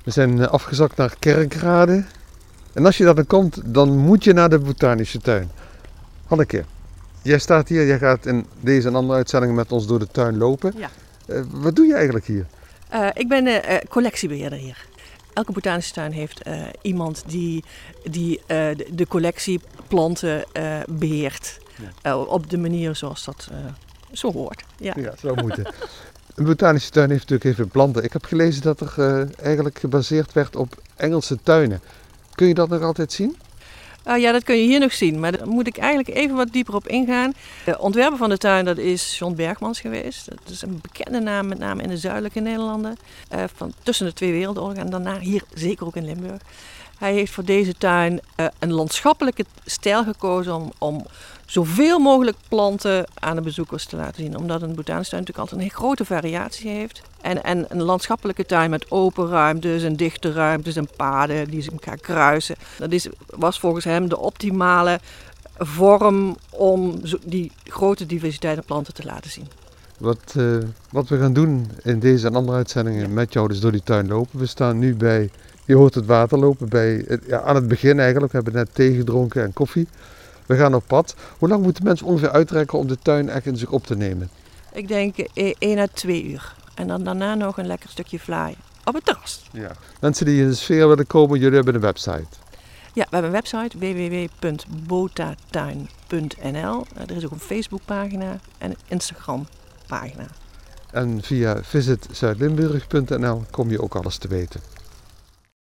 We zijn afgezakt naar Kerkrade. En als je daar dan komt, dan moet je naar de botanische tuin. Hanneke, jij staat hier, jij gaat in deze en andere uitzendingen met ons door de tuin lopen. Ja. Wat doe je eigenlijk hier? Ik ben collectiebeheerder hier. Elke botanische tuin heeft iemand die de collectie planten beheert. Ja. Op de manier zoals dat zo hoort. Ja, ja, zou moeten. Een botanische tuin heeft natuurlijk heel veel planten. Ik heb gelezen dat er eigenlijk gebaseerd werd op Engelse tuinen. Kun je dat nog altijd zien? Ja, dat kun je hier nog zien, maar daar moet ik eigenlijk even wat dieper op ingaan. De ontwerper van de tuin, dat is John Bergmans geweest. Dat is een bekende naam, met name in de zuidelijke Nederlanden. Van tussen de twee wereldoorlogen en daarna hier zeker ook in Limburg. Hij heeft voor deze tuin een landschappelijke stijl gekozen om zoveel mogelijk planten aan de bezoekers te laten zien. Omdat een botanische tuin natuurlijk altijd een grote variatie heeft. En een landschappelijke tuin met open ruimtes en dichte ruimtes en paden die elkaar kruisen. Dat was volgens hem de optimale vorm om die grote diversiteit aan planten te laten zien. Wat we gaan doen in deze en andere uitzendingen met jou dus door die tuin lopen. We staan nu bij, je hoort het water lopen, aan het begin eigenlijk. We hebben net thee gedronken en koffie. We gaan op pad. Hoe lang moeten mensen ongeveer uittrekken om de tuin echt in zich op te nemen? Ik denk 1 à 2 uur. En dan daarna nog een lekker stukje vlaaien op het terras. Ja. Mensen die in de sfeer willen komen, jullie hebben een website. Ja, we hebben een website www.botatuin.nl. Er is ook een Facebookpagina en een Instagram pagina. En via visitzuidlimburg.nl kom je ook alles te weten.